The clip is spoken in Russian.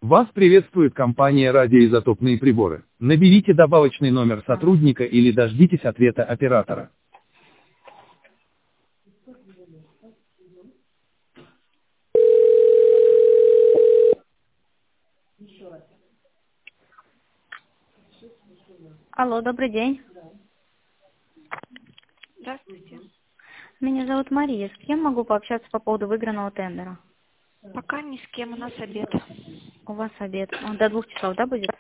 Вас приветствует компания «Радиоизотопные приборы». Наберите добавочный номер сотрудника или дождитесь ответа оператора. Алло, добрый день. Здравствуйте. Меня зовут Мария. С кем могу пообщаться по поводу выигранного тендера? Пока ни с кем, у нас обед. У вас обед. Он до 2 часов, да, будет?